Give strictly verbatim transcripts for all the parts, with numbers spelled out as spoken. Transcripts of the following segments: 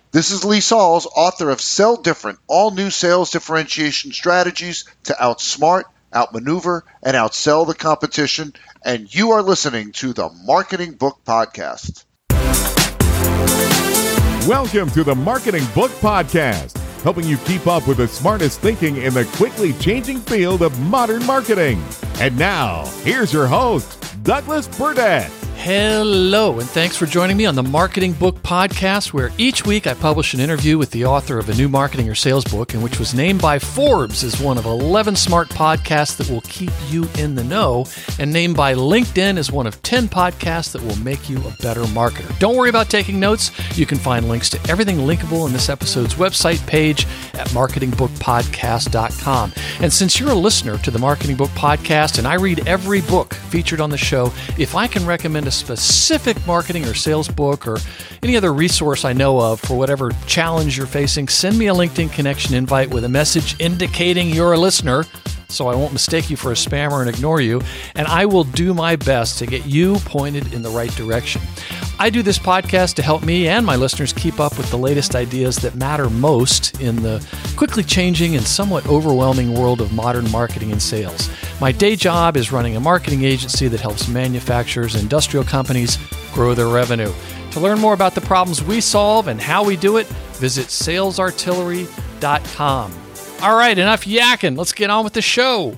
This is Lee Salz, author of Sell Different, all new sales differentiation strategies to outsmart, outmaneuver, and outsell the competition. And you are listening to the Marketing Book Podcast. Welcome to the Marketing Book Podcast, helping you keep up with the smartest thinking in the quickly changing field of modern marketing. And now, here's your host, Douglas Burdett. Hello, and thanks for joining me on the Marketing Book Podcast, where each week I publish an interview with the author of a new marketing or sales book, and which was named by Forbes as one of eleven smart podcasts that will keep you in the know, and named by LinkedIn as one of ten podcasts that will make you a better marketer. Don't worry about taking notes. You can find links to everything linkable in this episode's website page at marketing book podcast dot com. And since you're a listener to the Marketing Book Podcast, and I read every book featured on the show, if I can recommend a specific marketing or sales book or any other resource I know of for whatever challenge you're facing, send me a LinkedIn connection invite with a message indicating you're a listener so I won't mistake you for a spammer and ignore you, and I will do my best to get you pointed in the right direction. I do this podcast to help me and my listeners keep up with the latest ideas that matter most in the quickly changing and somewhat overwhelming world of modern marketing and sales. My day job is running a marketing agency that helps manufacturers and industrial companies grow their revenue. To learn more about the problems we solve and how we do it, visit sales artillery dot com. All right, enough yakking. Let's get on with the show.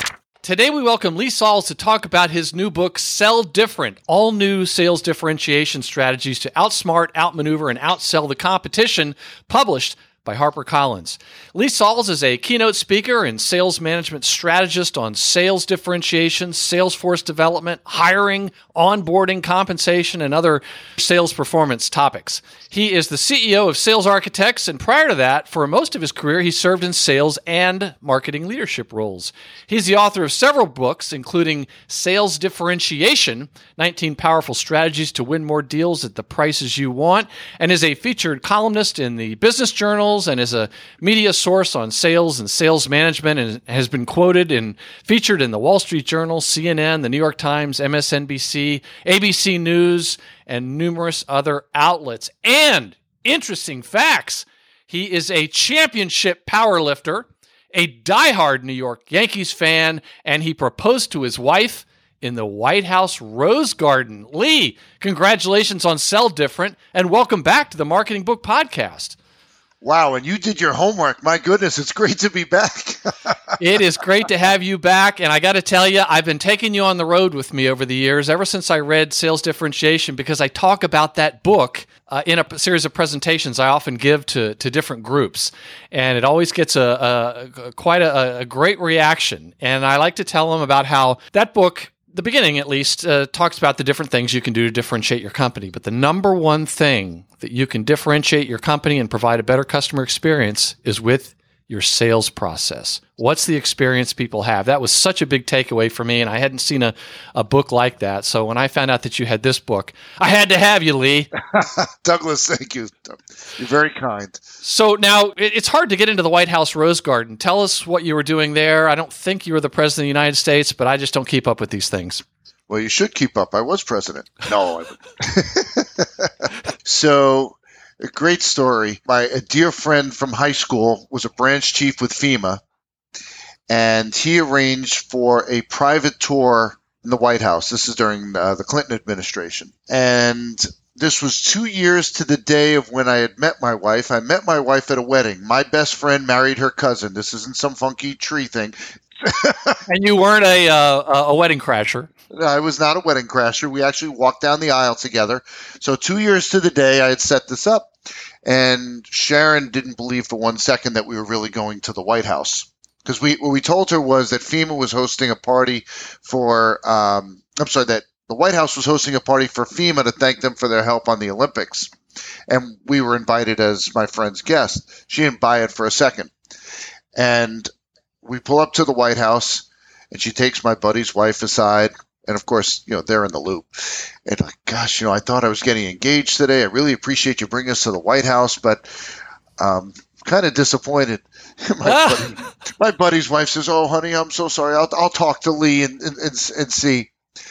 Today we welcome Lee Salz to talk about his new book, Sell Different, all new sales differentiation strategies to outsmart, outmaneuver, and outsell the competition, published by HarperCollins. Lee Salz is a keynote speaker and sales management strategist on sales differentiation, sales force development, hiring, onboarding, compensation, and other sales performance topics. He is the C E O of Sales Architects, and prior to that, for most of his career, he served in sales and marketing leadership roles. He's the author of several books, including Sales Differentiation, nineteen Powerful Strategies to Win More Deals at the Prices You Want, and is a featured columnist in the Business Journal and is a media source on sales and sales management, and has been quoted and featured in the Wall Street Journal, C N N, the New York Times, M S N B C, A B C News, and numerous other outlets. And interesting facts, he is a championship powerlifter, a diehard New York Yankees fan, and he proposed to his wife in the White House Rose Garden. Lee, congratulations on Sell Different, and welcome back to the Marketing Book Podcast. Wow, and you did your homework. My goodness, it's great to be back. It is great to have you back, and I got to tell you, I've been taking you on the road with me over the years, ever since I read Sales Differentiation, because I talk about that book uh, in a series of presentations I often give to, to different groups, and it always gets a, a quite a, a great reaction. And I like to tell them about how that book, the beginning at least, uh, talks about the different things you can do to differentiate your company. But the number one thing that you can differentiate your company and provide a better customer experience is with your sales process. What's the experience people have? That was such a big takeaway for me, and I hadn't seen a, a book like that. So when I found out that you had this book, I had to have you, Lee. Douglas, thank you. You're very kind. So now it's hard to get into the White House Rose Garden. Tell us what you were doing there. I don't think you were the president of the United States, but I just don't keep up with these things. Well, you should keep up. I was president. No, I wouldn't. So, a great story. My a dear friend from high school was a branch chief with FEMA, and he arranged for a private tour in the White House. This is during uh, the Clinton administration. And this was two years to the day of when I had met my wife. I met my wife at a wedding. My best friend married her cousin. This isn't some funky tree thing. And you weren't a uh, a wedding crasher. I was not a wedding crasher. We actually walked down the aisle together. So two years to the day I had set this up, and Sharon didn't believe for one second that we were really going to the White House, because we what we told her was that FEMA was hosting a party for um, I'm sorry that the White House was hosting a party for FEMA to thank them for their help on the Olympics, and we were invited as my friend's guest. She didn't buy it for a second, and we pull up to the White House, and she takes my buddy's wife aside. And of course, you know, they're in the loop. And like, gosh, you know, I thought I was getting engaged today. I really appreciate you bringing us to the White House, but um, kind of disappointed. my, buddy, my buddy's wife says, "Oh, honey, I'm so sorry. I'll I'll talk to Lee and and, and, and see."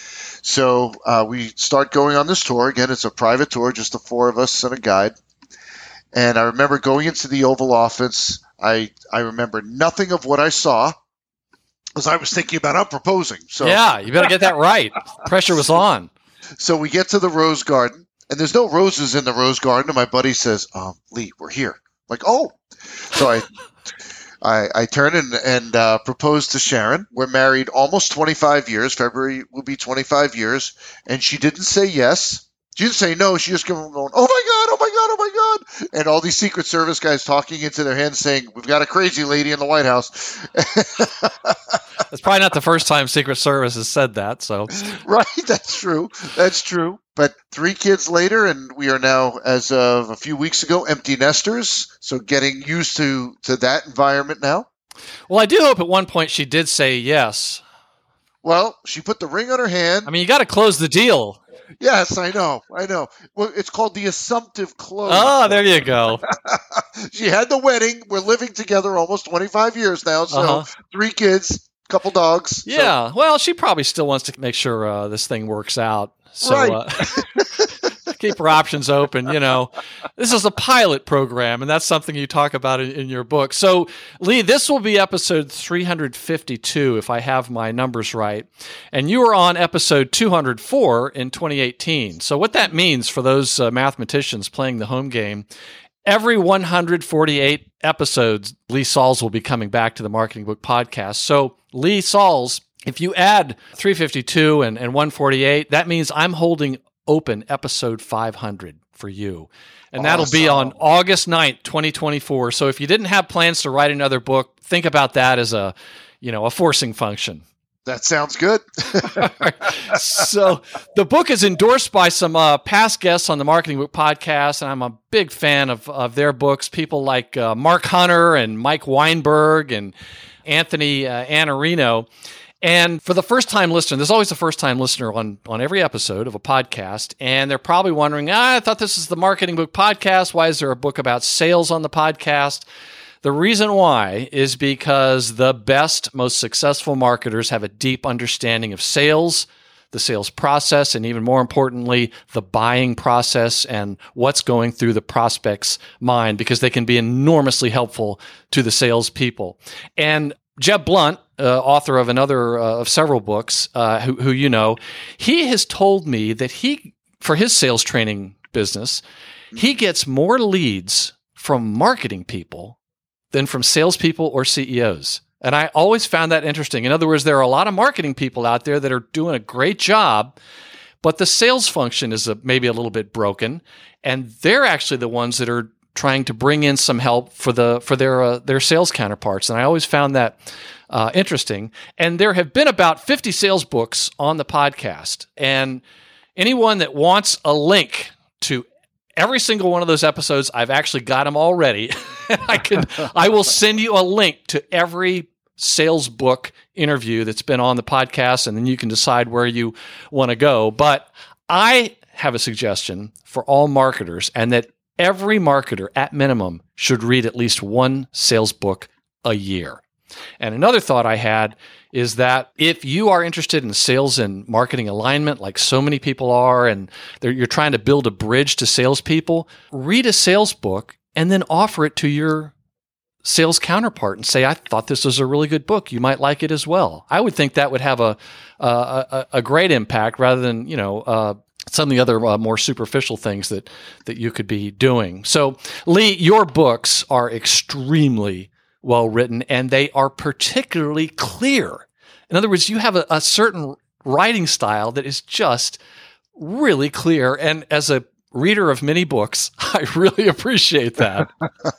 So uh, we start going on this tour. Again, it's a private tour, just the four of us and a guide. And I remember going into the Oval Office. I I remember nothing of what I saw because I was thinking about I'm proposing. So yeah, you better get that right. Pressure was on. So we get to the Rose Garden, and there's no roses in the Rose Garden. And my buddy says, um, "Lee, we're here." I'm like, oh, so I. I, I turn and, and uh, propose to Sharon. We're married almost twenty-five years. February will be twenty-five years. And she didn't say yes. She didn't say no. She just kept going, oh, my God, oh, my God, oh, my God. And all these Secret Service guys talking into their hands saying, we've got a crazy lady in the White House. It's probably not the first time Secret Service has said that. So, right, that's true. That's true. But three kids later, and we are now, as of a few weeks ago, empty nesters. So getting used to, to that environment now. Well, I do hope at one point she did say yes. Well, she put the ring on her hand. I mean, you got to close the deal. Yes, I know. I know. Well, it's called the assumptive close. Oh, there you go. She had the wedding. We're living together almost twenty-five years now. So Uh-huh. three kids, couple dogs. Yeah. Well, she probably still wants to make sure uh, this thing works out. So Right. uh, keep her options open. You know, this is a pilot program, and that's something you talk about in, in your book. So, Lee, this will be episode three hundred fifty-two, if I have my numbers right. And you were on episode two hundred four in twenty eighteen. So what that means for those uh, mathematicians playing the home game, every one hundred forty-eight episodes, Lee Salz will be coming back to the Marketing Book Podcast. So, Lee Salz, if you add three fifty-two and, and one forty-eight, that means I'm holding open episode five hundred for you. And that'll be on August ninth, twenty twenty-four. So if you didn't have plans to write another book, think about that as a, you know, a forcing function. That sounds good. So the book is endorsed by some uh, past guests on the Marketing Book Podcast, and I'm a big fan of, of their books. People like uh, Mark Hunter and Mike Weinberg and Anthony uh, Anarino. And for the first-time listener, there's always a first-time listener on, on every episode of a podcast, and they're probably wondering, ah, I thought this is the Marketing Book Podcast. Why is there a book about sales on the podcast? The reason why is because the best, most successful marketers have a deep understanding of sales, the sales process, and even more importantly, the buying process and what's going through the prospect's mind, because they can be enormously helpful to the salespeople. And Jeb Blunt, uh, author of another uh, of several books, uh, who, who you know, he has told me that he, for his sales training business, he gets more leads from marketing people than from salespeople or C E Os. And I always found that interesting. In other words, there are a lot of marketing people out there that are doing a great job, but the sales function is a, maybe a little bit broken, and they're actually the ones that are trying to bring in some help for the for their uh, their sales counterparts. And I always found that uh, interesting. And there have been about fifty sales books on the podcast. And anyone that wants a link to every single one of those episodes, I've actually got them already. I can I will send you a link to every sales book interview that's been on the podcast, and then you can decide where you want to go. But I have a suggestion for all marketers, and that every marketer, at minimum, should read at least one sales book a year. And another thought I had is that if you are interested in sales and marketing alignment, like so many people are, and you're trying to build a bridge to salespeople, read a sales book and then offer it to your sales counterpart and say, I thought this was a really good book. You might like it as well. I would think that would have a a, a, a great impact rather than, you know, uh, some of the other uh, more superficial things that, that you could be doing. So, Lee, your books are extremely well written, and they are particularly clear. In other words, you have a, a certain writing style that is just really clear. And as a reader of many books, I really appreciate that.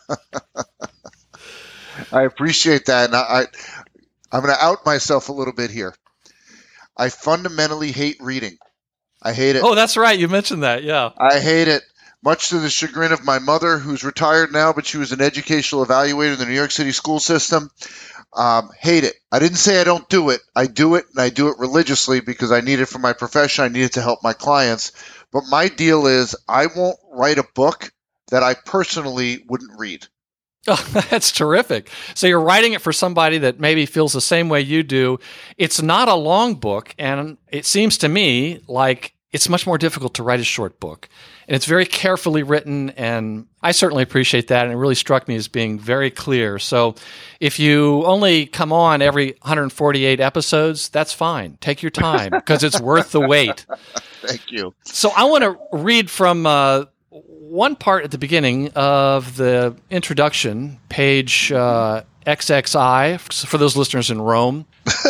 I appreciate that. And I, I, I'm going to out myself a little bit here. I fundamentally hate reading. I hate it. Oh, that's right. You mentioned that. Yeah. I hate it. Much to the chagrin of my mother, who's retired now, but she was an educational evaluator in the New York City school system. Um, hate it. I didn't say I don't do it. I do it, and I do it religiously because I need it for my profession. I need it to help my clients. But my deal is I won't write a book that I personally wouldn't read. Oh, that's terrific. So you're writing it for somebody that maybe feels the same way you do. It's not a long book, and it seems to me like it's much more difficult to write a short book. And it's very carefully written, and I certainly appreciate that, and it really struck me as being very clear. So if you only come on every one hundred forty-eight episodes, that's fine. Take your time, because it's worth the wait. Thank you. So I want to read from uh, one part at the beginning of the introduction, page uh, X X I, for those listeners in Rome.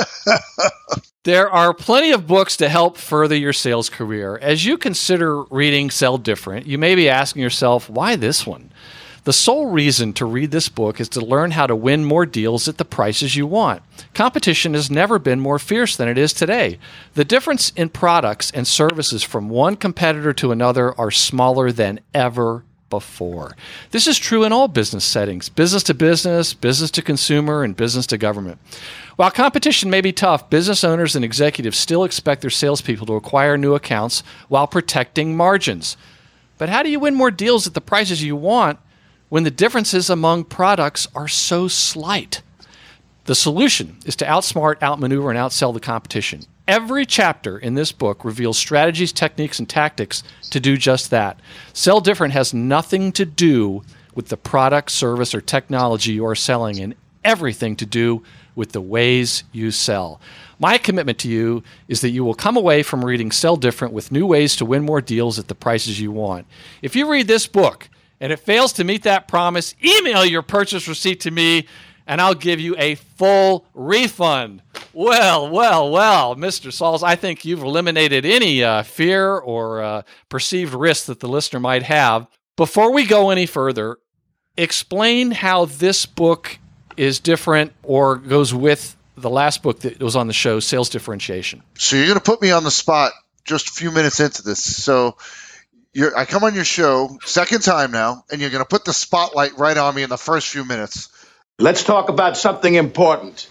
There are plenty of books to help further your sales career. As you consider reading Sell Different, you may be asking yourself, why this one? The sole reason to read this book is to learn how to win more deals at the prices you want. Competition has never been more fierce than it is today. The difference in products and services from one competitor to another are smaller than ever before. This is true in all business settings, business to business, business to consumer, and business to government. While competition may be tough, business owners and executives still expect their salespeople to acquire new accounts while protecting margins. But how do you win more deals at the prices you want when the differences among products are so slight? The solution is to outsmart, outmaneuver, and outsell the competition. Every chapter in this book reveals strategies, techniques, and tactics to do just that. Sell Different has nothing to do with the product, service, or technology you are selling, and everything to do with the ways you sell. My commitment to you is that you will come away from reading Sell Different with new ways to win more deals at the prices you want. If you read this book and it fails to meet that promise, email your purchase receipt to me, and I'll give you a full refund. Well, well, well, Mister Sauls, I think you've eliminated any uh, fear or uh, perceived risk that the listener might have. Before we go any further, explain how this book is different or goes with the last book that was on the show, Sales Differentiation. So you're going to put me on the spot just a few minutes into this. So you're, I come on your show, second time now, and you're going to put the spotlight right on me in the first few minutes. Let's talk about something important.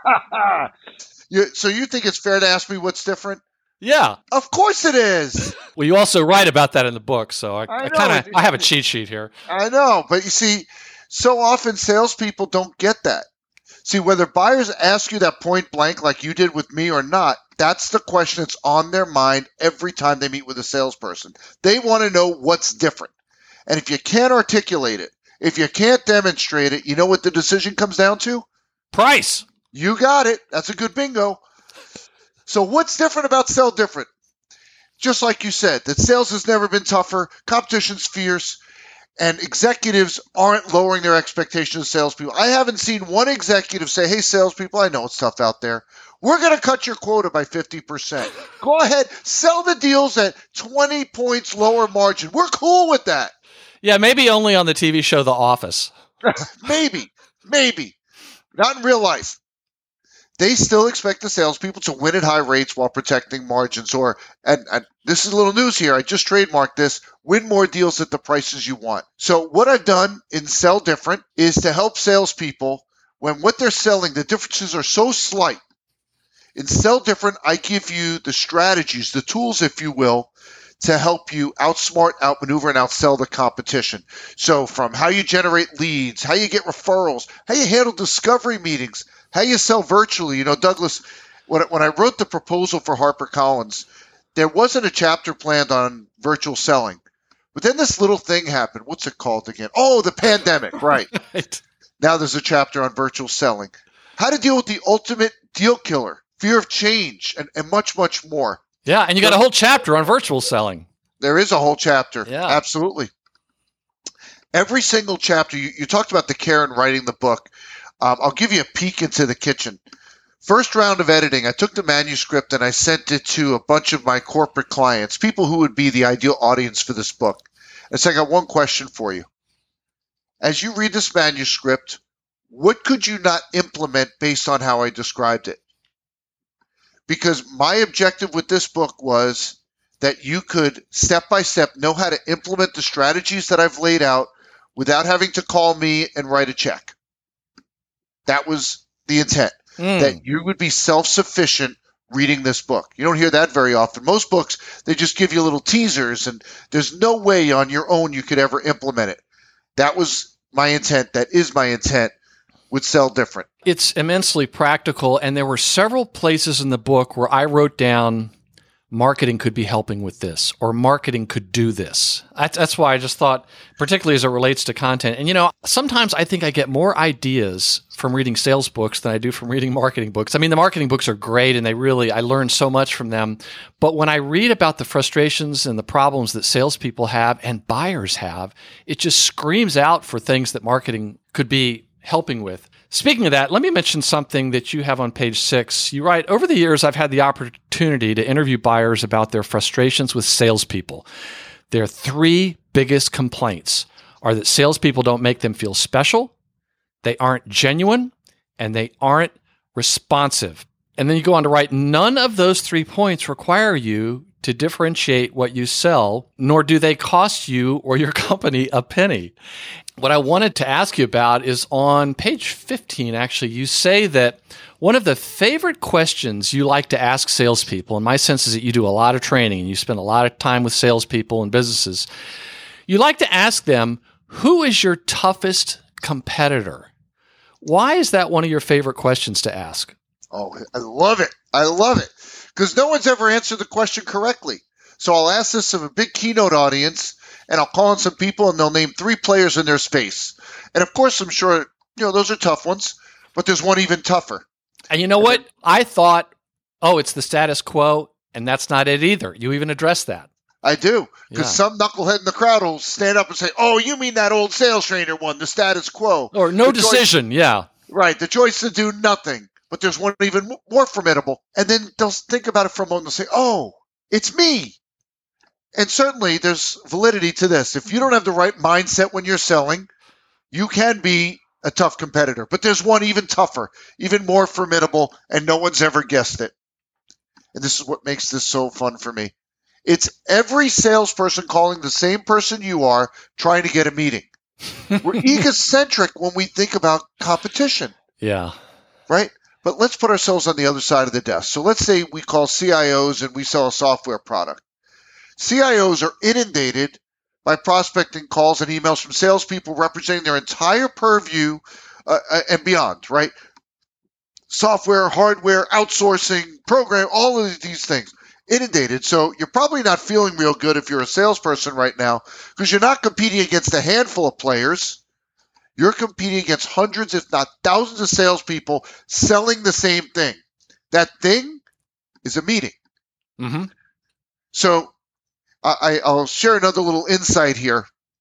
you, so you think it's fair to ask me what's different? Yeah. Of course it is. Well, you also write about that in the book, so I, I, I kind of I have a cheat sheet here. I know, but you see, so often salespeople don't get that. See, whether buyers ask you that point blank like you did with me or not, that's the question that's on their mind every time they meet with a salesperson. They want to know what's different. And if you can't articulate it, if you can't demonstrate it, you know what the decision comes down to? Price. You got it. That's a good bingo. So what's different about Sell Different? Just like you said, that sales has never been tougher, competition's fierce, and executives aren't lowering their expectations of salespeople. I haven't seen one executive say, hey, salespeople, I know it's tough out there. We're going to cut your quota by fifty percent. Go ahead, sell the deals at twenty points lower margin. We're cool with that. Yeah, maybe only on the T V show The Office. maybe, maybe. Not in real life. They still expect the salespeople to win at high rates while protecting margins. Or, and, and this is a little news here, I just trademarked this, win more deals at the prices you want. So what I've done in Sell Different is to help salespeople when what they're selling, the differences are so slight. In Sell Different, I give you the strategies, the tools, if you will, to help you outsmart, outmaneuver, and outsell the competition. So from how you generate leads, how you get referrals, how you handle discovery meetings, how you sell virtually. You know, Douglas, when, when I wrote the proposal for HarperCollins, there wasn't a chapter planned on virtual selling. But then this little thing happened. What's it called again? Oh, the pandemic, right. Right. Now there's a chapter on virtual selling. How to deal with the ultimate deal killer, fear of change, and, and much, much more. Yeah, and you got a whole chapter on virtual selling. There is a whole chapter. Yeah. Absolutely. Every single chapter, you, you talked about the care in writing the book. Um, I'll give you a peek into the kitchen. First round of editing, I took the manuscript and I sent it to a bunch of my corporate clients, people who would be the ideal audience for this book. And so I got one question for you. As you read this manuscript, what could you not implement based on how I described it? Because my objective with this book was that you could step by step know how to implement the strategies that I've laid out without having to call me and write a check. That was the intent, mm. that you would be self-sufficient reading this book. You don't hear that very often. Most books, they just give you little teasers, and there's no way on your own you could ever implement it. That was my intent. That is my intent with Sell Different. It's immensely practical, and there were several places in the book where I wrote down marketing could be helping with this, or marketing could do this. That's, that's why I just thought, particularly as it relates to content. And, you know, sometimes I think I get more ideas from reading sales books than I do from reading marketing books. I mean, the marketing books are great and they really, I learned so much from them. But when I read about the frustrations and the problems that salespeople have and buyers have, it just screams out for things that marketing could be helping with. Speaking of that, let me mention something that you have on page six. You write, over the years, I've had the opportunity to interview buyers about their frustrations with salespeople. Their three biggest complaints are that salespeople don't make them feel special, they aren't genuine, and they aren't responsive. And then you go on to write, none of those three points require you to differentiate what you sell, nor do they cost you or your company a penny. What I wanted to ask you about is on page fifteen, actually, you say that one of the favorite questions you like to ask salespeople, and my sense is that you do a lot of training and you spend a lot of time with salespeople and businesses, you like to ask them, who is your toughest competitor? Why is that one of your favorite questions to ask? Oh, I love it. I love it. Because no one's ever answered the question correctly. So I'll ask this of a big keynote audience, and I'll call in some people, and they'll name three players in their space. And of course, I'm sure, you know, those are tough ones, but there's one even tougher. And you know and what? Then, I thought, oh, it's the status quo, and that's not it either. You even address that. I do, because yeah. some knucklehead in the crowd will stand up and say, oh, you mean that old sales trainer one, the status quo. Or no the decision, choice, yeah. Right, the choice to do nothing. But there's one even more formidable. And then they'll think about it for a moment and say, oh, it's me. And certainly there's validity to this. If you don't have the right mindset when you're selling, you can be a tough competitor. But there's one even tougher, even more formidable, and no one's ever guessed it. And this is what makes this so fun for me. It's every salesperson calling the same person you are trying to get a meeting. We're egocentric when we think about competition. Yeah. Right? But let's put ourselves on the other side of the desk. So let's say we call C I Os and we sell a software product. C I Os are inundated by prospecting calls and emails from salespeople representing their entire purview uh, and beyond, right? Software, hardware, outsourcing, program, all of these things. Inundated. So you're probably not feeling real good if you're a salesperson right now because you're not competing against a handful of players. You're competing against hundreds, if not thousands of salespeople selling the same thing. That thing is a meeting. Mm-hmm. So I, I'll share another little insight here.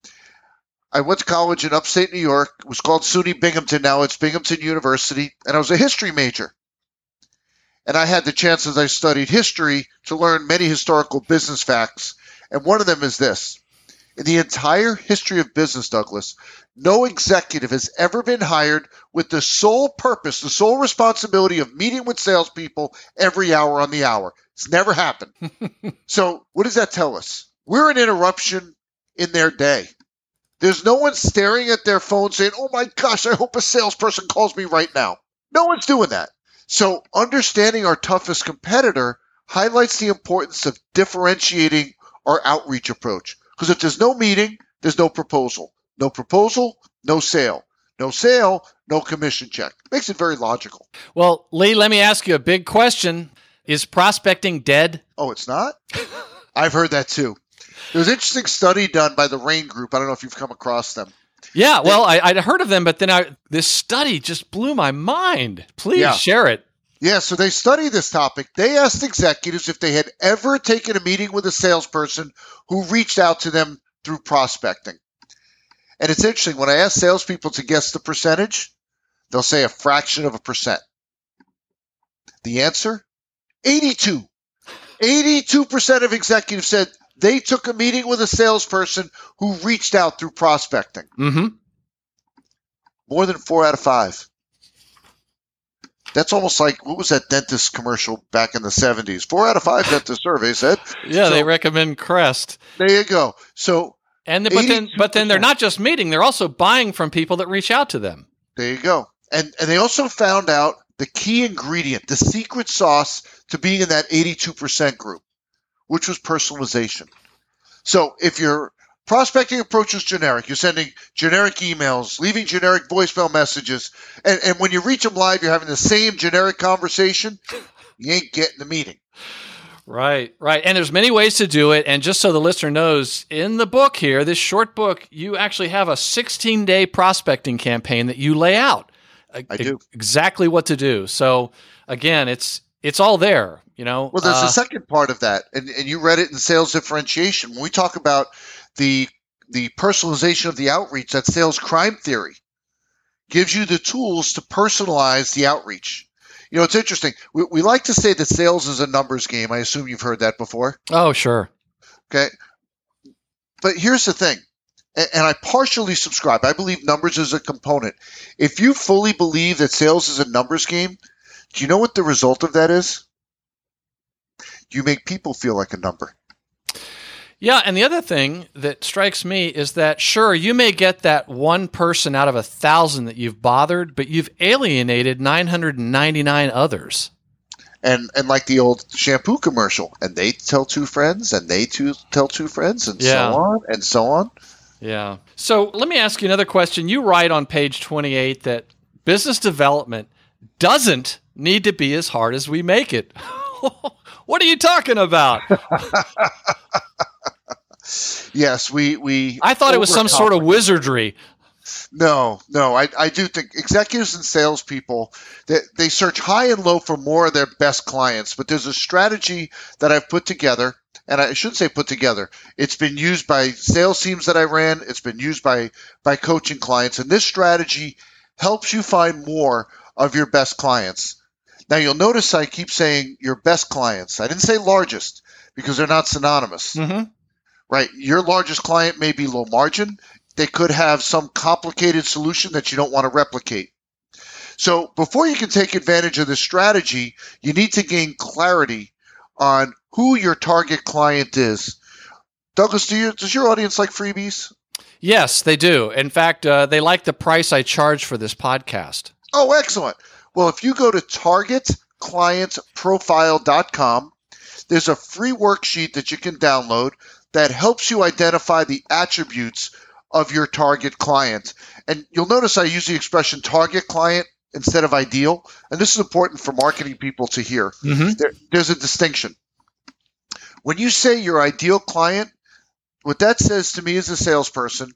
I went to college in upstate New York. It was called SUNY Binghamton. Now it's Binghamton University. And I was a history major. And I had the chance as I studied history to learn many historical business facts. And one of them is this. In the entire history of business, Douglas, no executive has ever been hired with the sole purpose, the sole responsibility of meeting with salespeople every hour on the hour. It's never happened. So what does that tell us? We're an interruption in their day. There's no one staring at their phone saying, oh my gosh, I hope a salesperson calls me right now. No one's doing that. So understanding our toughest competitor highlights the importance of differentiating our outreach approach. Because if there's no meeting, there's no proposal. No proposal, no sale. No sale, no commission check. Makes it very logical. Well, Lee, let me ask you a big question. Is prospecting dead? Oh, it's not? I've heard that too. There was an interesting study done by the RAIN Group. I don't know if you've come across them. Yeah, well, I, I'd heard of them, but then I, this study just blew my mind. Please yeah. share it. Yeah, so they studied this topic. They asked executives if they had ever taken a meeting with a salesperson who reached out to them through prospecting. And it's interesting, when I ask salespeople to guess the percentage, they'll say a fraction of a percent. The answer? eighty-two. eighty-two percent of executives said they took a meeting with a salesperson who reached out through prospecting. Mm-hmm. More than four out of five. That's almost like, what was that dentist commercial back in the seventies? Four out of five dentist survey said. Yeah, so, they recommend Crest. There you go. So, and the, but then, but then they're not just meeting; they're also buying from people that reach out to them. There you go. And and they also found out the key ingredient, the secret sauce to being in that eighty-two percent group, which was personalization. So, if your prospecting approach is generic, you're sending generic emails, leaving generic voicemail messages, and, and when you reach them live, you're having the same generic conversation, you ain't getting the meeting. Right, right. And there's many ways to do it. And just so the listener knows, in the book here, this short book, you actually have a sixteen-day prospecting campaign that you lay out. I do. Exactly what to do. So, again, it's it's all there, you know. Well, there's uh, a second part of that, and, and you read it in Sales Differentiation. When we talk about the the personalization of the outreach, that sales crime theory gives you the tools to personalize the outreach. You know, it's interesting. We, we like to say that sales is a numbers game. I assume you've heard that before. Oh, sure. Okay. But here's the thing, and, and I partially subscribe. I believe numbers is a component. If you fully believe that sales is a numbers game, do you know what the result of that is? You make people feel like a number. Yeah, and the other thing that strikes me is that, sure, you may get that one person out of a thousand that you've bothered, but you've alienated nine hundred ninety-nine others. And and like the old shampoo commercial, and they tell two friends, and they two tell two friends, and Yeah. so on, and so on. Yeah. So let me ask you another question. You write on page twenty-eight that business development doesn't need to be as hard as we make it. What are you talking about? Yes, we we. I thought it was some sort of wizardry. No, no, I, I do think executives and salespeople, they, they search high and low for more of their best clients. But there's a strategy that I've put together, and I should say put together. It's been used by sales teams that I ran. It's been used by by coaching clients, and this strategy helps you find more of your best clients. Now you'll notice I keep saying your best clients. I didn't say largest because they're not synonymous. Mm-hmm. Right? Your largest client may be low margin. They could have some complicated solution that you don't want to replicate. So before you can take advantage of this strategy, you need to gain clarity on who your target client is. Douglas, do you, does your audience like freebies? Yes, they do. In fact, uh, they like the price I charge for this podcast. Oh, excellent. Well, if you go to target client profile dot com, there's a free worksheet that you can download that helps you identify the attributes of your target client. And you'll notice I use the expression target client instead of ideal. And this is important for marketing people to hear. Mm-hmm. There, there's a distinction. When you say your ideal client, what that says to me as a salesperson,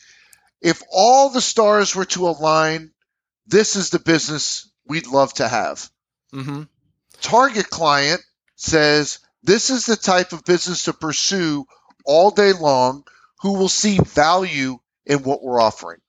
if all the stars were to align, this is the business we'd love to have. Mm-hmm. Target client says, this is the type of business to pursue all day long, who will see value in what we're offering.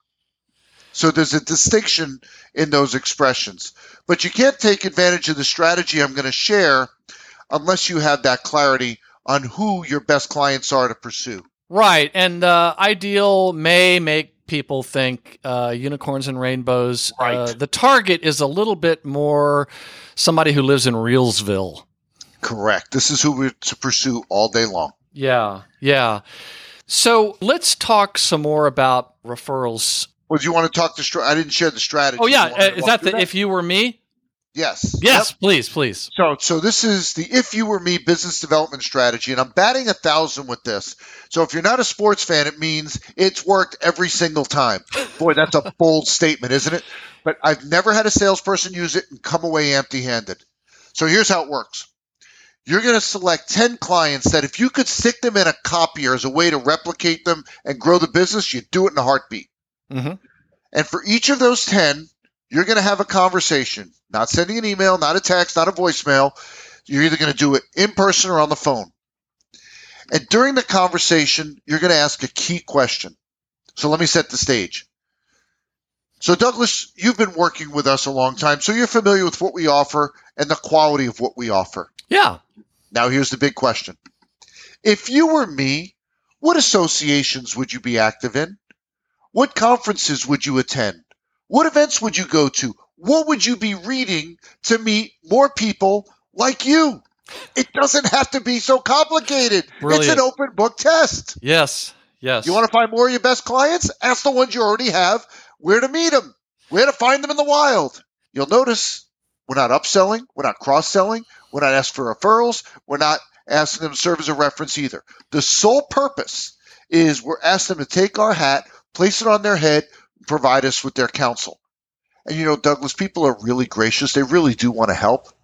So there's a distinction in those expressions. But you can't take advantage of the strategy I'm going to share unless you have that clarity on who your best clients are to pursue. Right. And uh, ideal may make people think uh, unicorns and rainbows. Right. Uh, the target is a little bit more somebody who lives in Reelsville. Correct. This is who we're to pursue all day long. Yeah. Yeah. So let's talk some more about referrals. Well, do you want to talk the strategy? I didn't share the strategy. Oh, yeah. You want me Uh, to is walk that through the If You Were Me? Yes. Yes, Yep. please, please. So, so this is the If You Were Me business development strategy, and I'm batting a thousand with this. So if you're not a sports fan, it means it's worked every single time. Boy, that's a bold statement, isn't it? But I've never had a salesperson use it and come away empty-handed. So here's how it works. You're going to select ten clients that if you could stick them in a copier as a way to replicate them and grow the business, you'd do it in a heartbeat. Mm-hmm. And for each of those ten, you're going to have a conversation, not sending an email, not a text, not a voicemail. You're either going to do it in person or on the phone. And during the conversation, you're going to ask a key question. So let me set the stage. So Douglas, you've been working with us a long time, so you're familiar with what we offer and the quality of what we offer. Yeah. Now here's the big question. If you were me, what associations would you be active in? What conferences would you attend? What events would you go to? What would you be reading to meet more people like you? It doesn't have to be so complicated. Brilliant. It's an open book test. Yes. Yes. You want to find more of your best clients? Ask the ones you already have where to meet them, where to find them in the wild. You'll notice we're not upselling. We're not cross-selling. We're not asking for referrals. We're not asking them to serve as a reference either. The sole purpose is we're asking them to take our hat, place it on their head, provide us with their counsel. And you know, Douglas, people are really gracious. They really do want to help.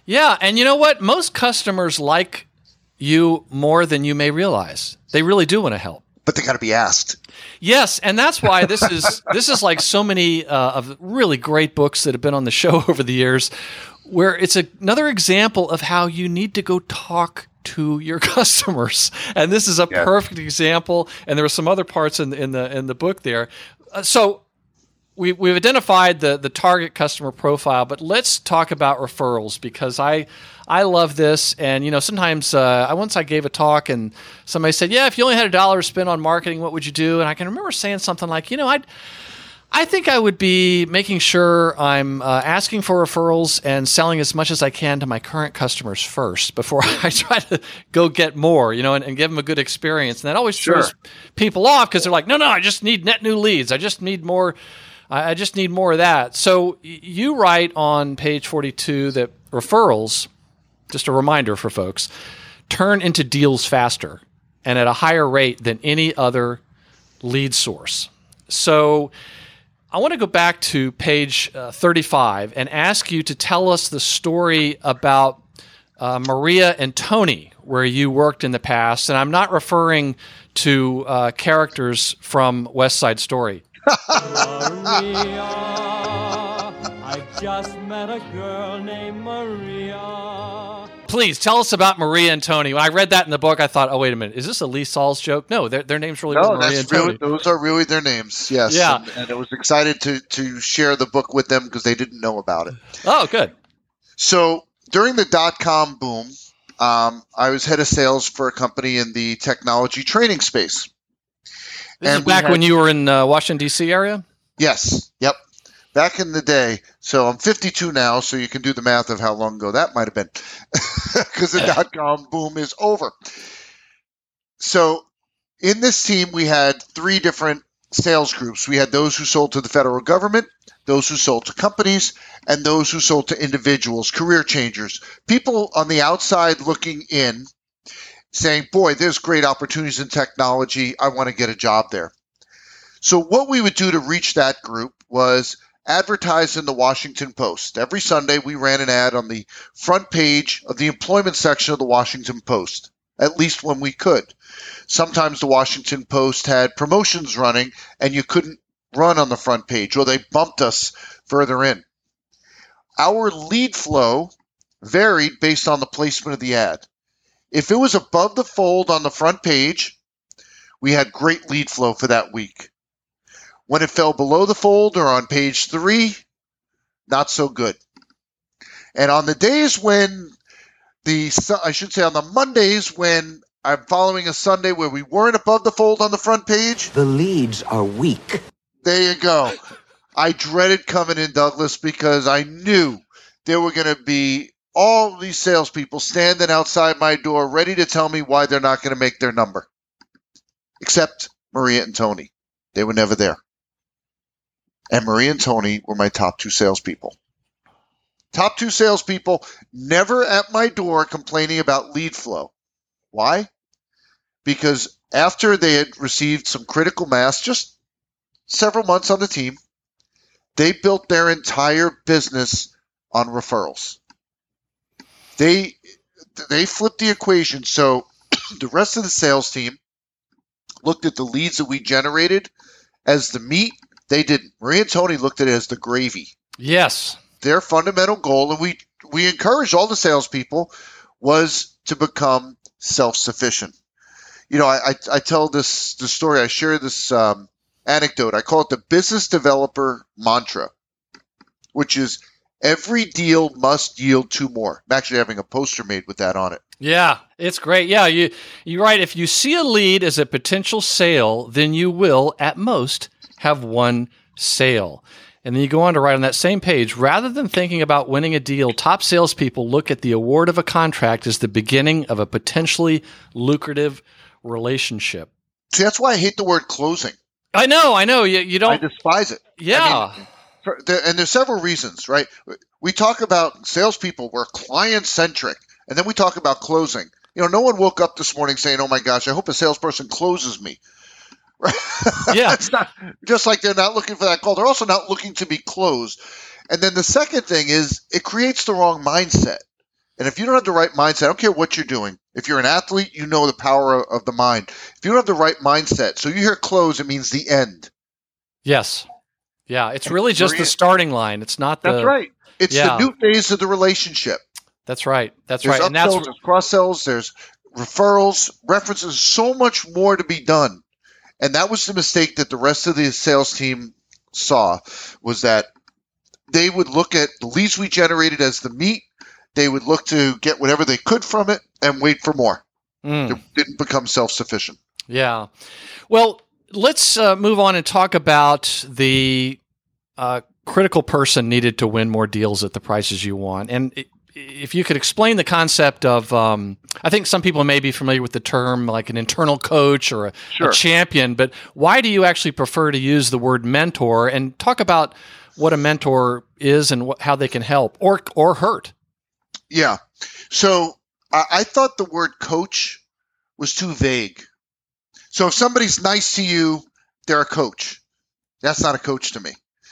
Yeah, and you know what? Most customers like you more than you may realize. They really do want to help. But they got to be asked. Yes, and that's why this is this is like so many uh, of really great books that have been on the show over the years, where it's a, another example of how you need to go talk to your customers. And this is a Yeah. perfect example. And there are some other parts in, in the in the book there. Uh, so we, we've identified the the target customer profile, but let's talk about referrals, because I I love this. And you know, sometimes uh, I once I gave a talk and somebody said, "Yeah, if you only had a dollar to spend on marketing, what would you do?" And I can remember saying something like, "You know, I'd." I think I would be making sure I'm uh, asking for referrals and selling as much as I can to my current customers first before I try to go get more, you know, and, and give them a good experience. And that always Sure. throws people off because they're like, no, no, I just need net new leads. I just need more. I I just need more of that. So y- you write on page forty-two that referrals, just a reminder for folks, turn into deals faster and at a higher rate than any other lead source. So I want to go back to page uh, thirty-five and ask you to tell us the story about uh, Maria and Tony, where you worked in the past. And I'm not referring to uh, characters from West Side Story. Maria, I just met a girl named Maria. Please tell us about Maria and Tony. When I read that in the book, I thought, oh, wait a minute. Is this a Lee Sauls joke? No, their, their names really were No, Maria that's and really, Tony. those are really their names. Yes. Yeah. And, and I was excited to to share the book with them because they didn't know about it. Oh, good. So during the dot-com boom, um, I was head of sales for a company in the technology training space. This And is we back had- when you were in uh, Washington, D C area? Yes. Yep. Back in the day. So I'm fifty-two now, so you can do the math of how long ago that might have been, because the dot-com boom is over. So in this team, we had three different sales groups. We had those who sold to the federal government, those who sold to companies, and those who sold to individuals, career changers, people on the outside looking in, saying, boy, there's great opportunities in technology. I want to get a job there. So what we would do to reach that group was advertise in the Washington Post. Every Sunday, we ran an ad on the front page of the employment section of the Washington Post, at least when we could. Sometimes the Washington Post had promotions running, and you couldn't run on the front page, or they bumped us further in. Our lead flow varied based on the placement of the ad. If it was above the fold on the front page, we had great lead flow for that week. When it fell below the fold or on page three, not so good. And on the days when the, I should say on the Mondays when I'm following a Sunday where we weren't above the fold on the front page, The leads are weak. there you go. I dreaded coming in, Douglas, because I knew there were going to be all these salespeople standing outside my door ready to tell me why they're not going to make their number. Except Maria and Tony. They were never there. And Maria and Tony were my top two salespeople. Top two salespeople never at my door complaining about lead flow. Why? Because after they had received some critical mass, just several months on the team, they built their entire business on referrals. They they flipped the equation. So the rest of the sales team looked at the leads that we generated as the meat. They didn't. Maria and Tony looked at it as the gravy. Yes. Their fundamental goal, and we we encouraged all the salespeople, was to become self-sufficient. You know, I, I, I tell this the story. I share this um, anecdote. I call it the business developer mantra, which is every deal must yield two more. I'm actually having a poster made with that on it. Yeah, it's great. Yeah, you you're right. If you see a lead as a potential sale, then you will, at most, have one sale. And then you go on to write on that same page, rather than thinking about winning a deal, top salespeople look at the award of a contract as the beginning of a potentially lucrative relationship. See, that's why I hate the word closing. I know, I know. You, you don't. I despise it. yeah. I mean, for, there, and there's several reasons, right? We talk about salespeople, we're client-centric, and then we talk about closing. You know, no one woke up this morning saying, oh my gosh, I hope a salesperson closes me. Yeah. It's not just like they're not looking for that call. They're also not looking to be closed. And then the second thing is it creates the wrong mindset. And if you don't have the right mindset, I don't care what you're doing. If you're an athlete, you know the power of the mind. If you don't have the right mindset, so you hear close, it means the end. Yes. Yeah, it's really just the starting line. It's not the... That's right. It's yeah. the new phase of the relationship. That's right. That's there's right. Upsells, And that's there's cross-sells, there's referrals, references, so much more to be done. And that was the mistake that the rest of the sales team saw, was that they would look at the leads we generated as the meat. They would look to get whatever they could from it and wait for more. Mm. It didn't become self-sufficient. Yeah. Well, let's uh, move on and talk about the uh, critical person needed to win more deals at the prices you want. And it, if you could explain the concept of, um, I think some people may be familiar with the term like an internal coach or a, Sure. a champion, but why do you actually prefer to use the word mentor, and talk about what a mentor is and what, how they can help or or hurt? Yeah. So I, I thought the word coach was too vague. So if somebody's nice to you, they're a coach. That's not a coach to me.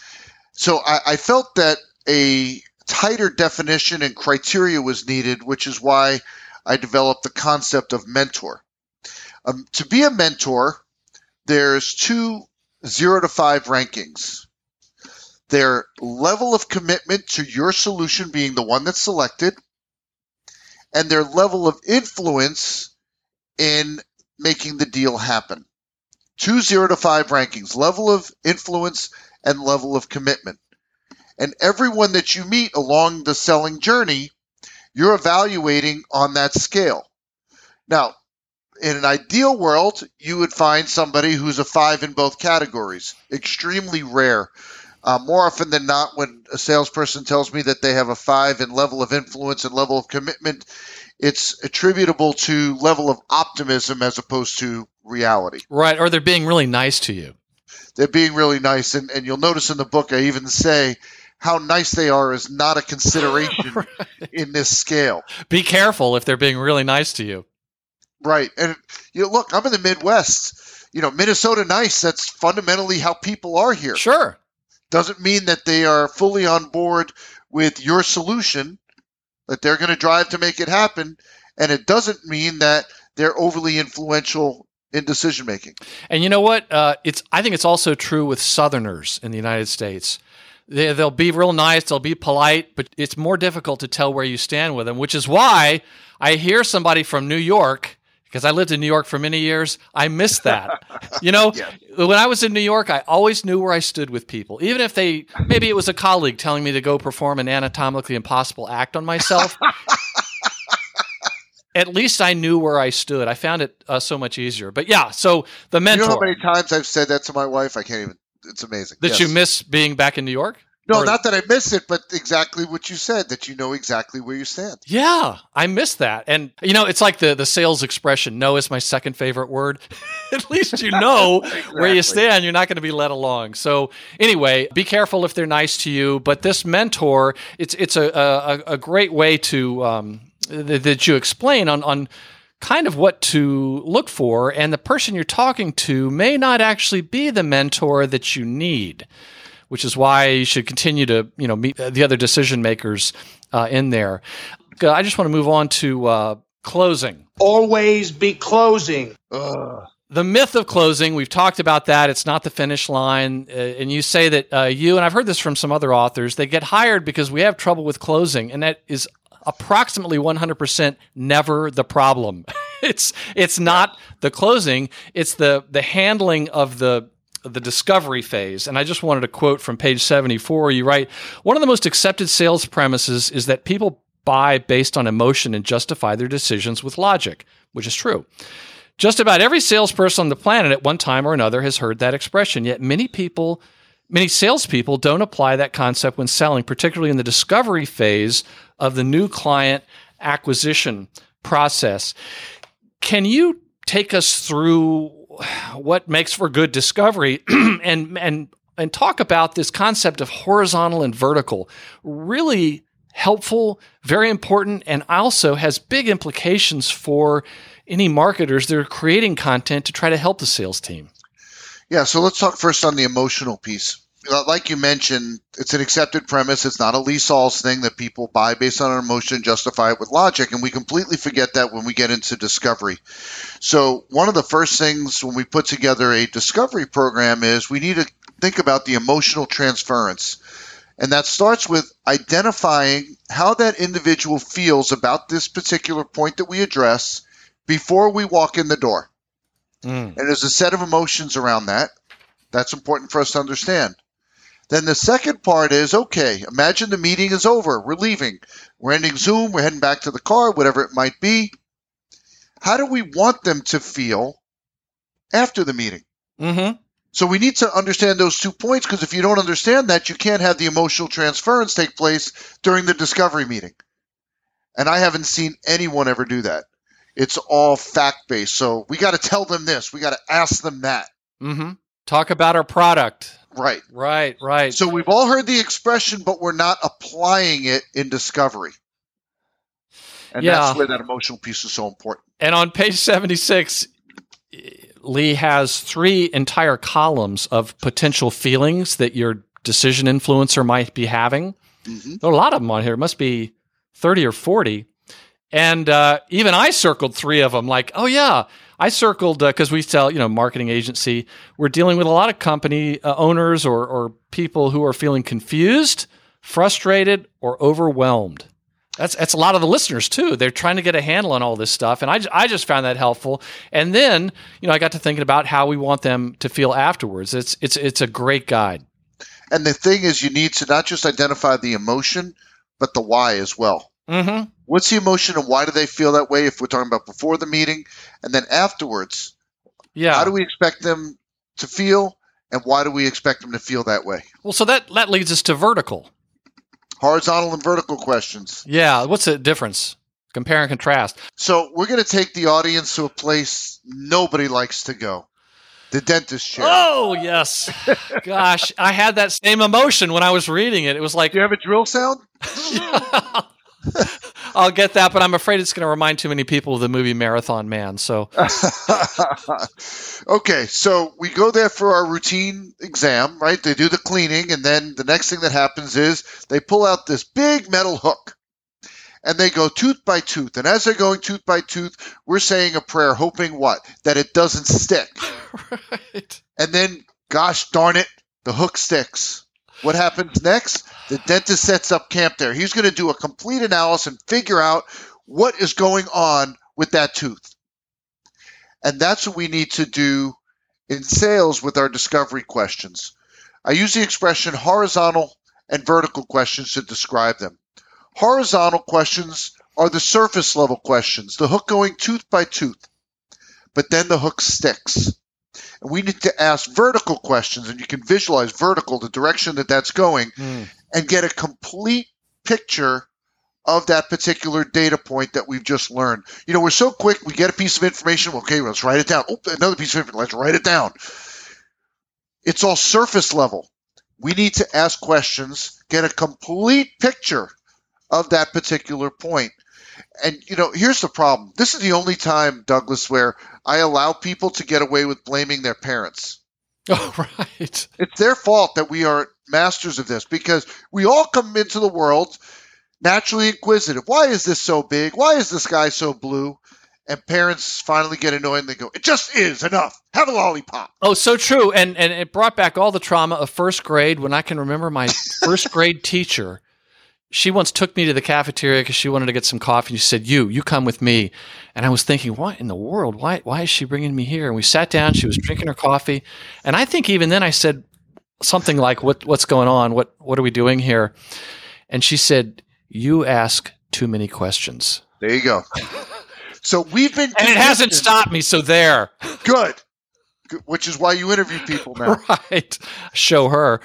So I, I felt that a tighter definition and criteria was needed, which is why I developed the concept of mentor. Um, to be a mentor, there's two zero to five rankings. Their level of commitment to your solution being the one that's selected, and their level of influence in making the deal happen. Two zero to five rankings, level of influence and level of commitment. And everyone that you meet along the selling journey, you're evaluating on that scale. Now, in an ideal world, you would find somebody who's a five in both categories. Extremely rare. Uh, more often than not, when a salesperson tells me that they have a five in level of influence and level of commitment, it's attributable to level of optimism as opposed to reality. Right, or they're being really nice to you. They're being really nice. And, and you'll notice in the book, I even say how nice they are is not a consideration Right. in this scale. Be careful if they're being really nice to you. Right. And you know, look, I'm in the Midwest. You know, Minnesota nice, that's fundamentally how people are here. Sure. Doesn't mean that they are fully on board with your solution, that they're going to drive to make it happen. And it doesn't mean that they're overly influential in decision making. And you know what? Uh, it's I think it's also true with Southerners in the United States. They, they'll be real nice, they'll be polite, but it's more difficult to tell where you stand with them, which is why I hear somebody from New York, because I lived in New York for many years, I miss that. You know, Yeah. when I was in New York, I always knew where I stood with people, even if they, maybe it was a colleague telling me to go perform an anatomically impossible act on myself. At least I knew where I stood. I found it uh, so much easier. But yeah, so the mentor. You know how many times I've said that to my wife? I can't even, it's amazing. That Yes. you miss being back in New York? No, Or- not that I miss it, but exactly what you said, that you know exactly where you stand. Yeah, I miss that. And, you know, it's like the, the sales expression, no is my second favorite word. At least you know where you stand. You're not going to be led along. So anyway, be careful if they're nice to you. But this mentor, it's it's a, a, a great way to um, th- that you explain on, on kind of what to look for. And the person you're talking to may not actually be the mentor that you need, which is why you should continue to, you know, meet the other decision makers uh, in there. I just want to move on to uh, closing. Always be closing. Ugh. The myth of closing, we've talked about that. It's not the finish line. Uh, and you say that uh, you, and I've heard this from some other authors, they get hired because we have trouble with closing. And that is approximately one hundred percent never the problem. it's it's not the closing. It's the the handling of the the discovery phase. And I just wanted to quote from page seventy-four. You write, one of the most accepted sales premises is that people buy based on emotion and justify their decisions with logic, which is true. Just about every salesperson on the planet at one time or another has heard that expression, yet many people, many salespeople don't apply that concept when selling, particularly in the discovery phase of the new client acquisition process. Can you take us through what makes for good discovery and and and talk about this concept of horizontal and vertical? Really helpful, very important, and also has big implications for any marketers that are creating content to try to help the sales team. Yeah, so let's talk first on the emotional piece. like you mentioned, it's an accepted premise. It's not a Lee Salz thing that people buy based on an emotion and justify it with logic. And we completely forget that when we get into discovery. So one of the first things when we put together a discovery program is we need to think about the emotional transference. And that starts with identifying how that individual feels about this particular point that we address before we walk in the door. Mm. And there's a set of emotions around that. That's important for us to understand. Then the second part is, okay, imagine the meeting is over. We're leaving. We're ending Zoom. We're heading back to the car, whatever it might be. How do we want them to feel after the meeting? Mm-hmm. So we need to understand those two points, because if you don't understand that, you can't have the emotional transference take place during the discovery meeting. And I haven't seen anyone ever do that. It's all fact-based. So we got to tell them this. We got to ask them that. Mm-hmm. Talk about our product. Right. Right, right. So we've all heard the expression, but we're not applying it in discovery. And yeah. that's where that emotional piece is so important. And on page seventy-six, Lee has three entire columns of potential feelings that your decision influencer might be having. Mm-hmm. There are a lot of them on here. It must be thirty or forty. And uh, even I circled three of them, like, oh, yeah. I circled, because uh, we sell, you know, marketing agency. We're dealing with a lot of company uh, owners or, or people who are feeling confused, frustrated, or overwhelmed. That's that's a lot of the listeners, too. They're trying to get a handle on all this stuff. And I, I just found that helpful. And then, you know, I got to thinking about how we want them to feel afterwards. It's it's it's a great guide. And the thing is, you need to not just identify the emotion, but the why as well. Mm-hmm. What's the emotion and why do they feel that way if we're talking about before the meeting? And then afterwards, yeah. How do we expect them to feel and why do we expect them to feel that way? Well, so that, that leads us to vertical. Horizontal and vertical questions. Yeah. What's the difference? Compare and contrast. So we're going to take the audience to a place nobody likes to go. The dentist chair. Oh, yes. Gosh, I had that same emotion when I was reading it. It was like... Do you have a drill sound? Yeah. I'll get that, but I'm afraid it's going to remind too many people of the movie Marathon Man. So, okay, so we go there for our routine exam, right? They do the cleaning, and then the next thing that happens is they pull out this big metal hook, and they go tooth by tooth. And as they're going tooth by tooth, we're saying a prayer, hoping what? That it doesn't stick. Right. And then, gosh darn it, the hook sticks. What happens next? The dentist sets up camp there. He's going to do a complete analysis and figure out what is going on with that tooth. And that's what we need to do in sales with our discovery questions. I use the expression horizontal and vertical questions to describe them. Horizontal questions are the surface level questions, the hook going tooth by tooth, but then the hook sticks. And we need to ask vertical questions, and you can visualize vertical, the direction that that's going, mm. and get a complete picture of that particular data point that we've just learned. You know, we're so quick, we get a piece of information, okay, let's write it down. Oh, another piece of information, let's write it down. It's all surface level. We need to ask questions, get a complete picture of that particular point. And, you know, here's the problem. This is the only time, Douglas, where I allow people to get away with blaming their parents. Oh, right. It's their fault that we are masters of this, because we all come into the world naturally inquisitive. Why is this so big? Why is the sky so blue? And parents finally get annoyed and they go, it just is enough. Have a lollipop. Oh, so true. And and it brought back all the trauma of first grade when I can remember my first grade teacher. She once took me to the cafeteria because she wanted to get some coffee. And she said, you, you come with me. And I was thinking, what in the world? Why, why is she bringing me here? And we sat down. She was drinking her coffee. And I think even then I said something like, what, what's going on? What, what are we doing here? And she said, you ask too many questions. There you go. So we've been, and it hasn't stopped me. So there. Good. Which is why you interview people now. Right. Show her.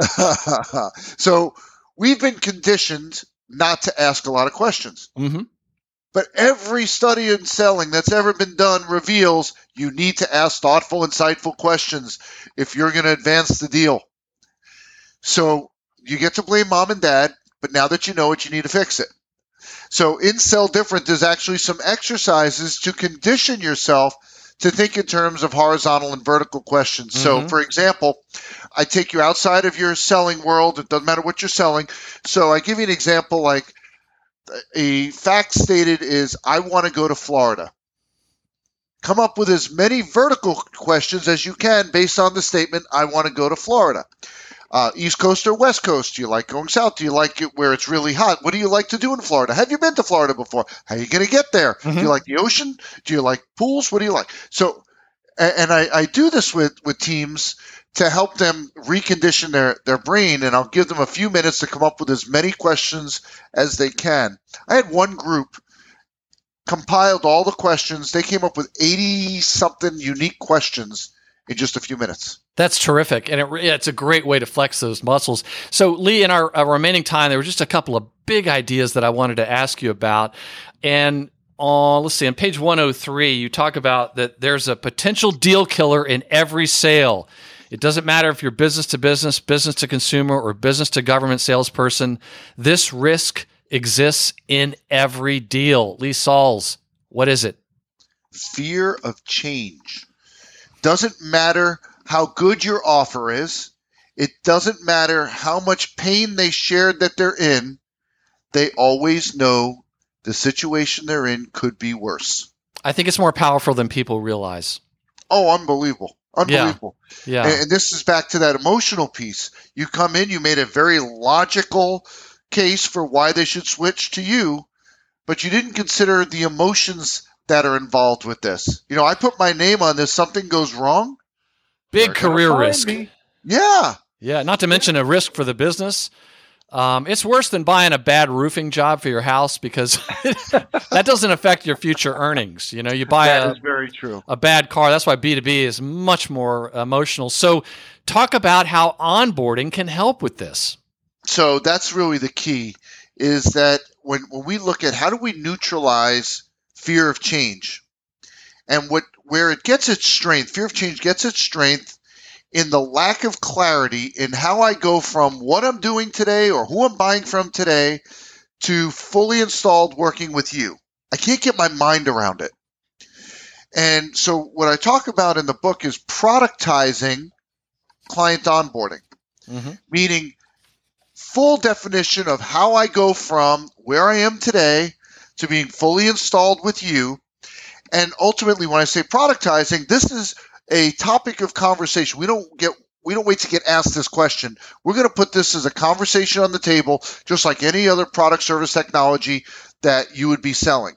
So we've been conditioned not to ask a lot of questions. Mm-hmm. But every study in selling that's ever been done reveals you need to ask thoughtful, insightful questions if you're going to advance the deal. So you get to blame mom and dad, but now that you know it, you need to fix it. So in Sell Different, there's actually some exercises to condition yourself to think in terms of horizontal and vertical questions. Mm-hmm. So, for example, I take you outside of your selling world. It doesn't matter what you're selling. So I give you an example like a fact stated is, I want to go to Florida. Come up with as many vertical questions as you can based on the statement, I want to go to Florida. Uh, East Coast or West Coast? Do you like going south? Do you like it where it's really hot? What do you like to do in Florida? Have you been to Florida before? How are you going to get there? Mm-hmm. Do you like the ocean? Do you like pools? What do you like? So, and I, I do this with, with teams to help them recondition their, their brain, and I'll give them a few minutes to come up with as many questions as they can. I had one group compiled all the questions. They came up with eighty-something unique questions in just a few minutes. That's terrific, and it, it's a great way to flex those muscles. So, Lee, in our, our remaining time, there were just a couple of big ideas that I wanted to ask you about. And on, let's see, on page one oh three, you talk about that there's a potential deal killer in every sale. It doesn't matter if you're business to business, business to consumer, or business to government salesperson. This risk exists in every deal. Lee Salz, what is it? Fear of change. Doesn't matter how good your offer is. It doesn't matter how much pain they shared that they're in. They always know the situation they're in could be worse. I think it's more powerful than people realize. Oh, unbelievable. Unbelievable. Yeah. And, and this is back to that emotional piece. You come in, you made a very logical case for why they should switch to you, but you didn't consider the emotions that are involved with this. You know, I put my name on this, something goes wrong. Big career risk. Me. Yeah. Yeah, not to mention a risk for the business. Um, it's worse than buying a bad roofing job for your house because that doesn't affect your future earnings. You know, you buy That a, is very true. a bad car. That's why B two B is much more emotional. So talk about how onboarding can help with this. So that's really the key, is that when, when we look at how do we neutralize fear of change, and what where it gets its strength, fear of change gets its strength in the lack of clarity in how I go from what I'm doing today or who I'm buying from today to fully installed working with you. I can't get my mind around it. And so what I talk about in the book is productizing client onboarding, Mm-hmm. meaning full definition of how I go from where I am today to being fully installed with you. And ultimately, when I say productizing, this is a topic of conversation. We don't get we don't wait to get asked this question. We're going to put this as a conversation on the table, just like any other product, service, technology that you would be selling.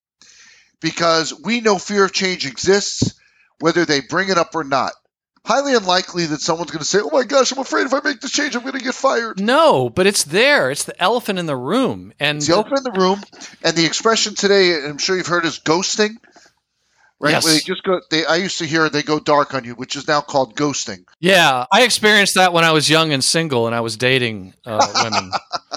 Because we know fear of change exists, whether they bring it up or not. Highly unlikely that someone's going to say, oh my gosh, I'm afraid if I make this change, I'm going to get fired. No, but it's there. It's the elephant in the room. And It's the elephant in the room. And the expression today, I'm sure you've heard, is ghosting. Right? Yes. Where they just go, they, I used to hear they go dark on you, which is now called ghosting. Yeah, I experienced that when I was young and single and I was dating uh, women.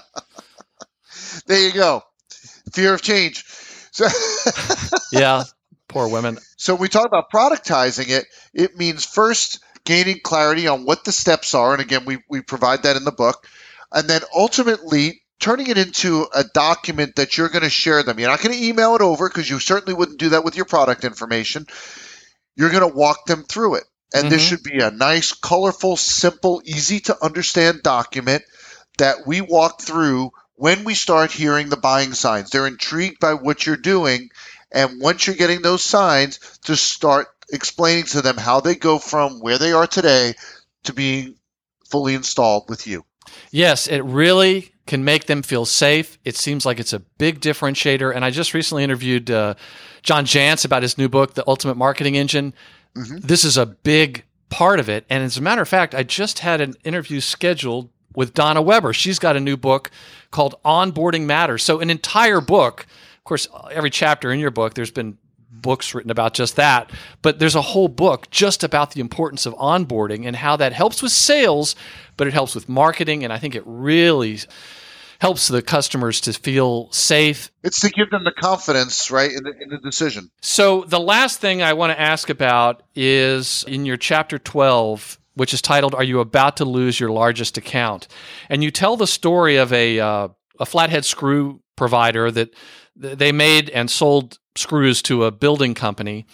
There you go. Fear of change. So, Yeah, poor women. so when we talk about productizing it, it means first gaining clarity on what the steps are. And again, we, we provide that in the book. And then ultimately turning it into a document that you're going to share them. You're not going to email it over because you certainly wouldn't do that with your product information. You're going to walk them through it. And this Mhm. should be a nice, colorful, simple, easy to understand document that we walk through when we start hearing the buying signs. They're intrigued by what you're doing. And once you're getting those signs, to start explaining to them how they go from where they are today to being fully installed with you. Yes, it really can make them feel safe. It seems like it's a big differentiator. And I just recently interviewed uh, John Jantsch about his new book, The Ultimate Marketing Engine. Mm-hmm. This is a big part of it. And as a matter of fact, I just had an interview scheduled with Donna Weber. She's got a new book called Onboarding Matters. So an entire book, of course, every chapter in your book, there's been books written about just that, but there's a whole book just about the importance of onboarding and how that helps with sales, but it helps with marketing. And I think it really helps the customers to feel safe. It's to give them the confidence, right, in the, in the decision. So the last thing I want to ask about is in your chapter twelve, which is titled, Are You About to Lose Your Largest Account? And you tell the story of a, uh, a flathead screw provider that th- they made and sold screws to a building company.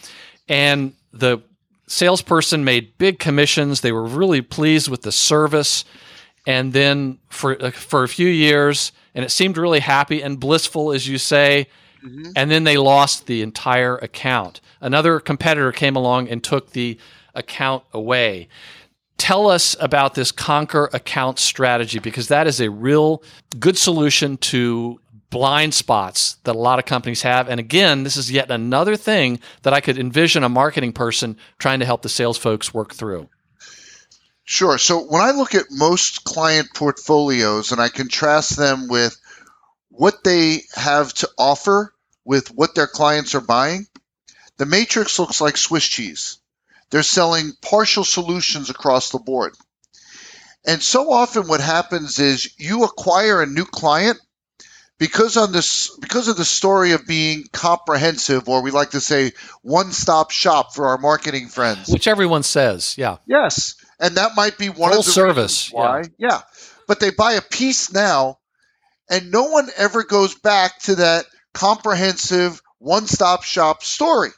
and the salesperson made big commissions. They were really pleased with the service. And then for uh, for a few years, and it seemed really happy and blissful, as you say, mm-hmm. and then they lost the entire account. Another competitor came along and took the account away. Tell us about this conquer account strategy, because that is a real good solution to blind spots that a lot of companies have. And again, this is yet another thing that I could envision a marketing person trying to help the sales folks work through. Sure. So when I look at most client portfolios and I contrast them with what they have to offer with what their clients are buying, the matrix looks like Swiss cheese. They're selling partial solutions across the board. And so often what happens is you acquire a new client because on this because of the story of being comprehensive, or we like to say one-stop shop for our marketing friends. Which everyone says, yeah. Yes. And that might be one Full of the service, reasons why. Yeah. yeah. But they buy a piece now, and no one ever goes back to that comprehensive one-stop shop story.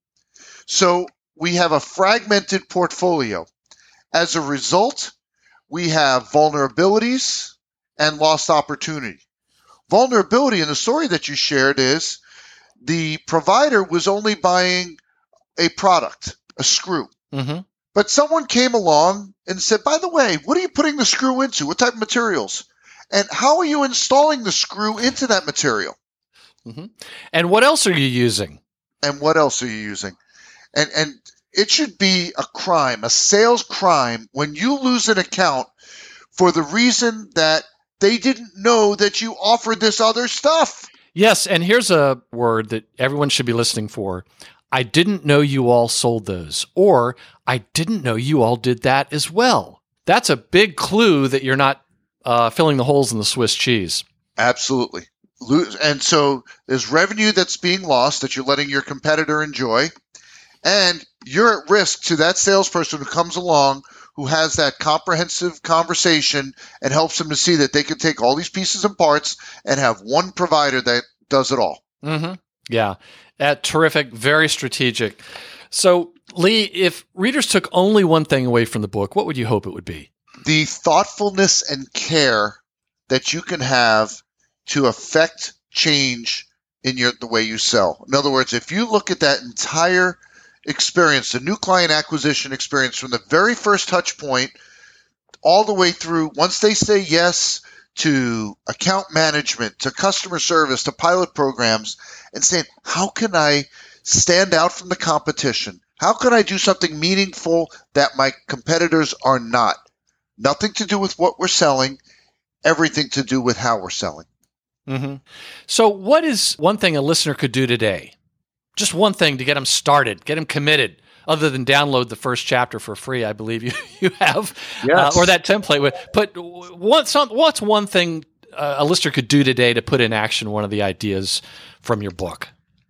So we have a fragmented portfolio. As a result, we have vulnerabilities and lost opportunity. Vulnerability in the story that you shared is the provider was only buying a product, a screw. Mm-hmm. But someone came along and said, by the way, what are you putting the screw into? What type of materials? And how are you installing the screw into that material? Mm-hmm. And what else are you using? And what else are you using? And and it should be a crime, a sales crime, when you lose an account for the reason that they didn't know that you offered this other stuff. Yes, and here's a word that everyone should be listening for. I didn't know you all sold those, or I didn't know you all did that as well. That's a big clue that you're not uh, filling the holes in the Swiss cheese. Absolutely. And so there's revenue that's being lost that you're letting your competitor enjoy, and you're at risk to that salesperson who comes along who has that comprehensive conversation and helps them to see that they can take all these pieces and parts and have one provider that does it all. Mm-hmm. Yeah. Uh, terrific, very strategic. So, Lee, if readers took only one thing away from the book, what would you hope it would be? The thoughtfulness and care that you can have to affect change in your the way you sell. In other words, if you look at that entire experience, the new client acquisition experience from the very first touch point all the way through, once they say yes to account management, to customer service, to pilot programs, and saying, how can I stand out from the competition? How can I do something meaningful that my competitors are not? Nothing to do with what we're selling, everything to do with how we're selling. Mm-hmm. So what is one thing a listener could do today? Just one thing to get them started, get them committed, other than download the first chapter for free, I believe you, you have, yes. uh, or that template. With. But what, some, what's one thing uh, a listener could do today to put in action one of the ideas from your book?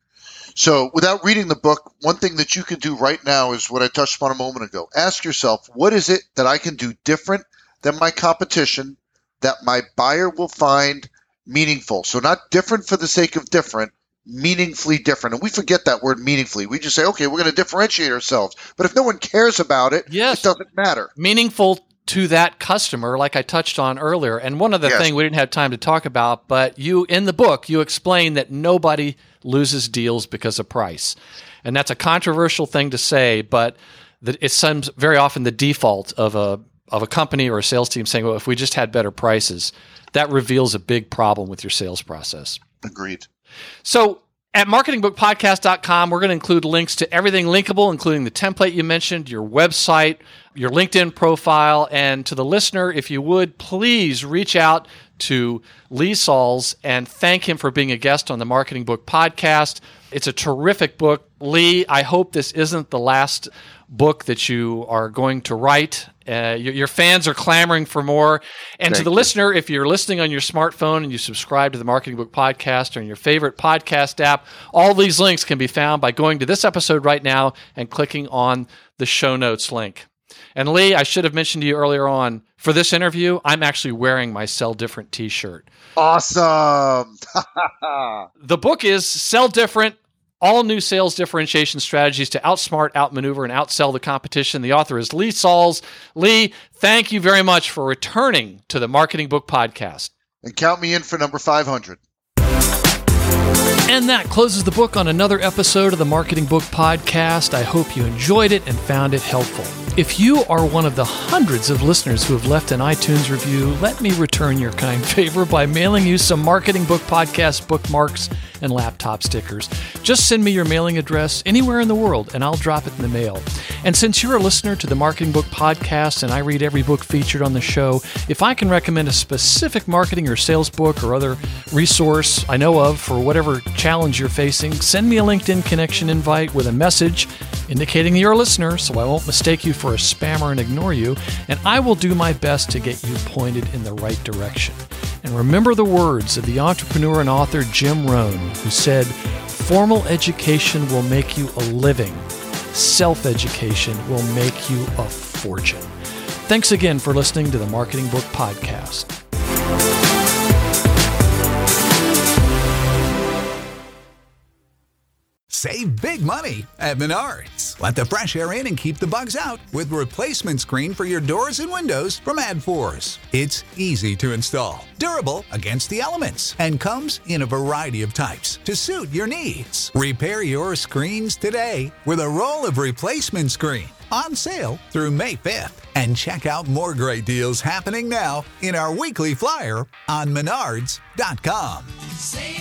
So without reading the book, one thing that you can do right now is what I touched upon a moment ago. Ask yourself, what is it that I can do different than my competition that my buyer will find meaningful? So not different for the sake of different, meaningfully different. And we forget that word meaningfully. We just say, okay, we're going to differentiate ourselves. But if no one cares about it, yes. it doesn't matter. Meaningful to that customer, like I touched on earlier. And one other yes. thing we didn't have time to talk about, but you, in the book, you explain that nobody loses deals because of price. And that's a controversial thing to say, but it's some, very often the default of a of a company or a sales team saying, well, if we just had better prices, that reveals a big problem with your sales process. Agreed. So at marketing book podcast dot com, we're going to include links to everything linkable, including the template you mentioned, your website, your LinkedIn profile, and to the listener, if you would, please reach out to Lee Salz and thank him for being a guest on the Marketing Book Podcast. It's a terrific book. Lee, I hope this isn't the last book that you are going to write. Uh, your, your fans are clamoring for more. And Thank to the you. listener, if you're listening on your smartphone and you subscribe to the Marketing Book Podcast or in your favorite podcast app, all these links can be found by going to this episode right now and clicking on the show notes link. And Lee, I should have mentioned to you earlier on, for this interview, I'm actually wearing my Sell Different t-shirt. Awesome. The book is Sell Different, all new sales differentiation strategies to outsmart, outmaneuver, and outsell the competition. The author is Lee Salz. Lee, thank you very much for returning to the Marketing Book Podcast. And count me in for number five hundred. And that closes the book on another episode of the Marketing Book Podcast. I hope you enjoyed it and found it helpful. If you are one of the hundreds of listeners who have left an iTunes review, let me return your kind favor by mailing you some Marketing Book Podcast bookmarks and laptop stickers. Just send me your mailing address anywhere in the world, and I'll drop it in the mail. And since you're a listener to the Marketing Book Podcast and I read every book featured on the show, if I can recommend a specific marketing or sales book or other resource I know of for whatever challenge you're facing, send me a LinkedIn connection invite with a message indicating you're a listener so I won't mistake you for a spammer and ignore you, and I will do my best to get you pointed in the right direction. And remember the words of the entrepreneur and author Jim Rohn, who said, "Formal education will make you a living. Self-education will make you a fortune." Thanks again for listening to the Marketing Book Podcast. Save big money at Menards. Let the fresh air in and keep the bugs out with replacement screen for your doors and windows from AdForce. It's easy to install, durable against the elements, and comes in a variety of types to suit your needs. Repair your screens today with a roll of replacement screen on sale through May fifth. And check out more great deals happening now in our weekly flyer on menards dot com. Save